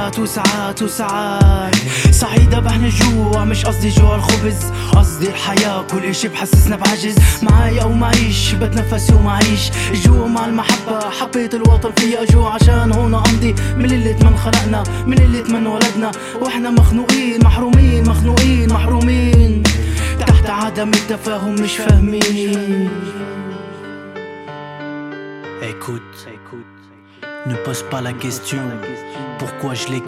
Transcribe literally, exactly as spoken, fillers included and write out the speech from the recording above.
وساعات وساعات وساعات سعيدة بحنا الجوع، مش قصدي جوع الخبز، قصدي الحياة كل اشي بحسسنا بعجز. معايا ومعيش بتنفس ومعيش الجوع مع المحبة، حبيت الوطن فيها جوع عشان هون امضي من اللي من خلقنا، من اللي من ولدنا، واحنا مخنوقين محرومين مخنوقين محرومين تحت عدم التفاهم مش فاهمين. Écoute, ne pose pas la question pourquoi je l'ai